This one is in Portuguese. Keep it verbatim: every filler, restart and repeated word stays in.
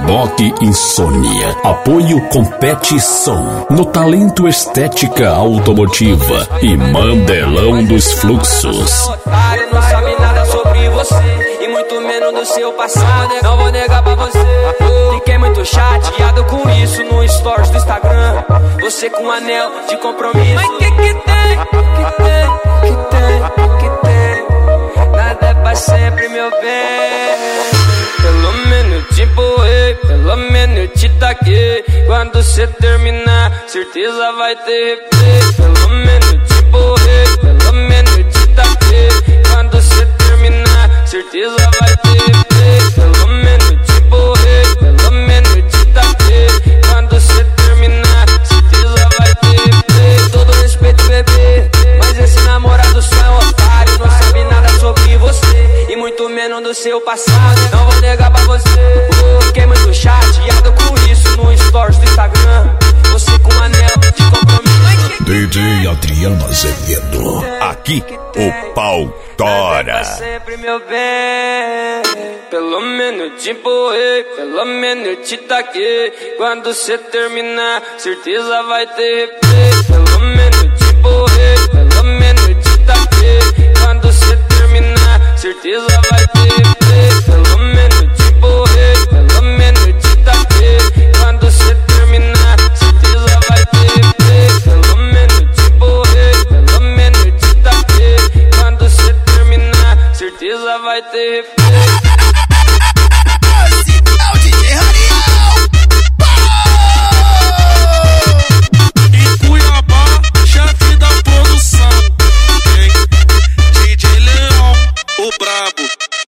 Doc Insônia. Apoio Competição. No Talento Estética Automotiva e Mandelão dos Fluxos. Otário, não sabe nada sobre você e muito menos do seu passado. Não vou negar pra você. Fiquei muito chateado com isso no stories do Instagram. Você com um anel de compromisso. Mas que que tem? Que tem? Que tem? Que tem? Nada é pra sempre, meu bem. Pelo menos te empurrei, pelo menos eu te taquei. Quando cê terminar, certeza vai ter replay. Pelo menos te empurrei, pelo menos eu te taquei. Quando cê terminar, certeza vai ter replay. Pelo menos te empurrei, pelo menos eu te taquei. Quando cê terminar, certeza vai ter replay. Todo respeito, bebê, mas esse namorado só é um otário. Não sabe nada sobre você e muito menos do seu passado. Não vou negar pra você. Fiquei muito chateado com isso no stories do Instagram. Você com um anel de compromisso. D J Adriano Azevedo. Aqui o pau tora. Pra sempre, meu bem. Pelo menos te empurrei, pelo menos eu te taquei. Quando cê terminar, certeza vai ter replay. Pelo menos te empurrei, pelo menos eu te taquei. Quando cê terminar, certeza vai ter replay. Pelo menos te empurrei, pelo menos eu te taquei. Quando cê terminar, certeza vai ter replay. Pelo menos te empurrei, pelo menos eu te taquei. Quando cê terminar, certeza vai ter replay.